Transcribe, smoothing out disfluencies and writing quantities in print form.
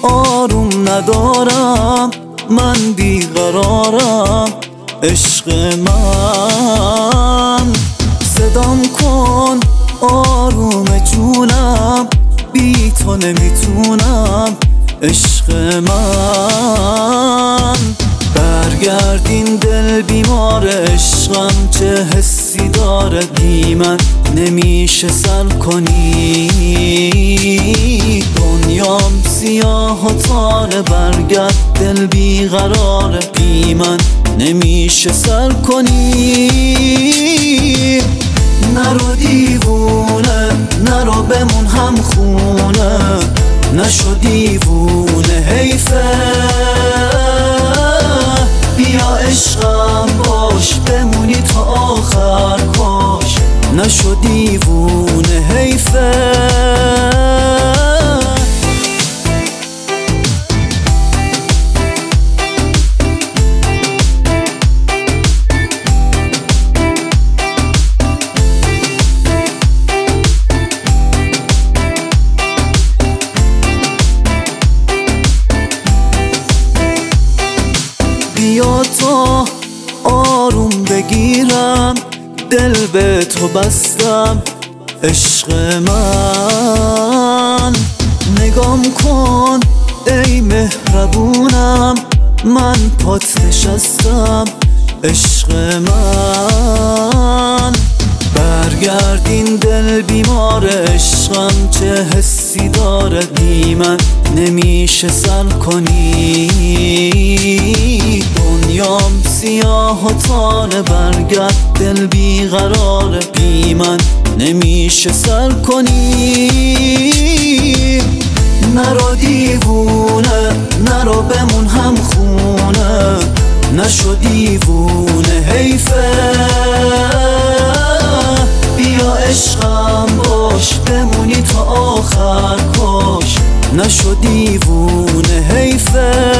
آروم ندارم، من بیقرارم عشق من. صدام کن آروم جونم، بی تو نمیتونم عشق من. برگردین دل بیمار عشقم، چه حسی داره بی من نمیشه سر کنی. دنیام سیاه و تاره، برگرد دل بیقراره بی من نمیشه سر کنی. نرو دیوونه، نرو بمون هم خونه، نشو دیوونه حیفه. بیا عشقم باش، بمونی تا آخر کاش، نشو دیوونه حیفه. بیا تا آروم بگیرم، دل به تو بستم عشق من. نگام کن ای مهربونم، من پات نشستم عشق من. برگردین دل بیمار عشقم، چه حسی داره بی من نمیشه سر کنی. دنیام سیاه و تاره، برگرد دل بیقراره بی من نمیشه سر کنی. نرو دیوونه، نرو بمون هم خونه، نشو دیوونه حیفه. بیا عشقم باش، بمونی تا آخر کاش، نشو دیوونه حیفه.